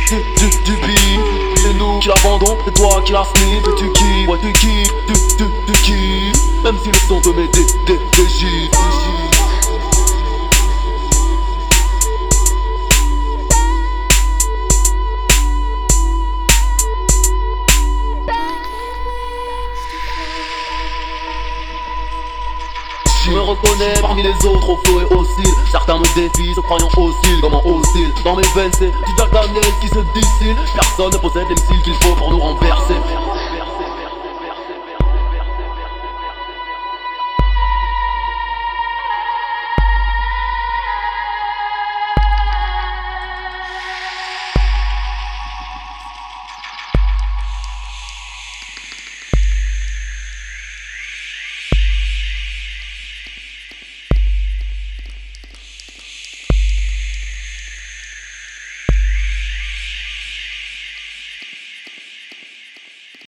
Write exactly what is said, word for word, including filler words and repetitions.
du, du, du beat. C'est nous qui l'abandon, c'est toi qui la sniff. Et tu kiffes, ouais tu kiffes, tu, tu, tu kiffes. Même si le son te met des, des, des gifs. Je me reconnais parmi les autres au flot et hostile. Certains me défient, se croyant hostile. Comment hostile? Dans mes veines c'est du Jack Daniels qui se distille. Personne ne possède les missiles qu'il faut pour nous renverser.